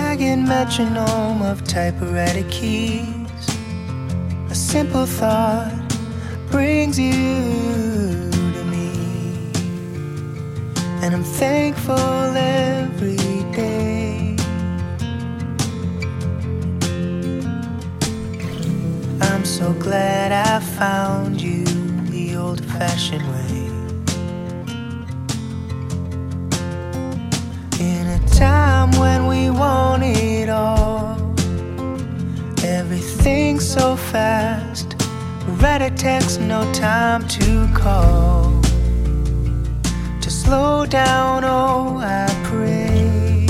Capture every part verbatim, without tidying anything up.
jagged metronome of typewriter keys. A simple thought brings you to me, and I'm thankful every day. I'm so glad I found you the old-fashioned way. In a time when we want it all, everything's so fast. Write a text, no time to call. To slow down, oh, I pray.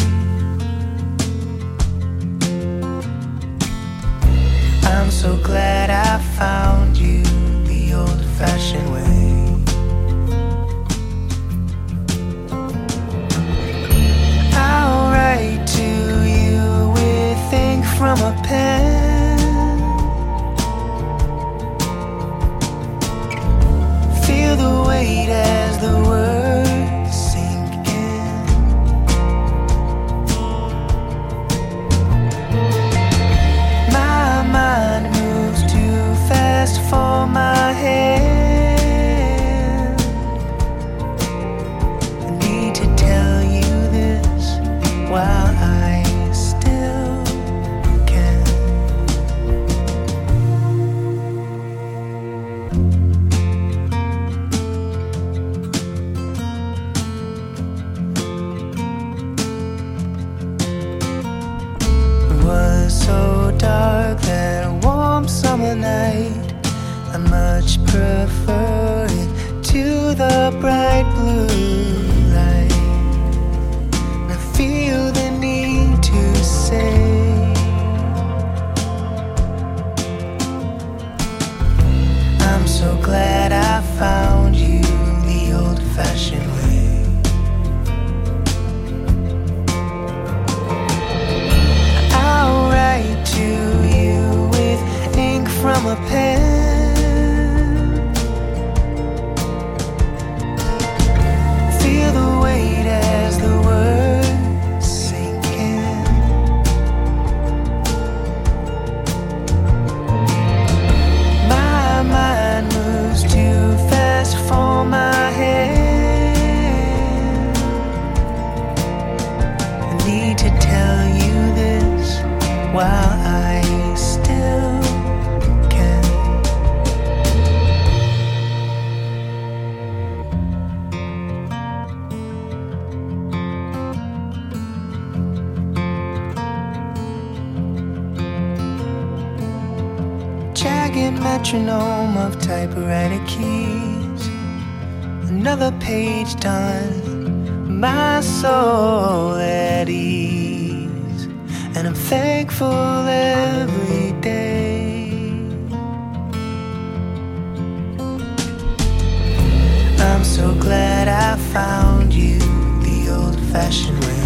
I'm so glad I found you the old-fashioned way. I'll write to you with ink from a pen. Feel the weight as the words sink in. My mind moves too fast for my hand. I need to tell you this while I still can. It was so dark that warm summer night. I much prefer it to the bright blue light. And I feel the need to say, I'm so glad I found you the old-fashioned way. I'll write to you with ink from a pen. Feel the weight as the words sink in. My mind moves too fast for my hand. I need to tell you this while I still can. Jagged metronome of typewriter keys. Another page done, my soul at ease. And I'm thankful every day. I'm so glad I found you the old-fashioned way.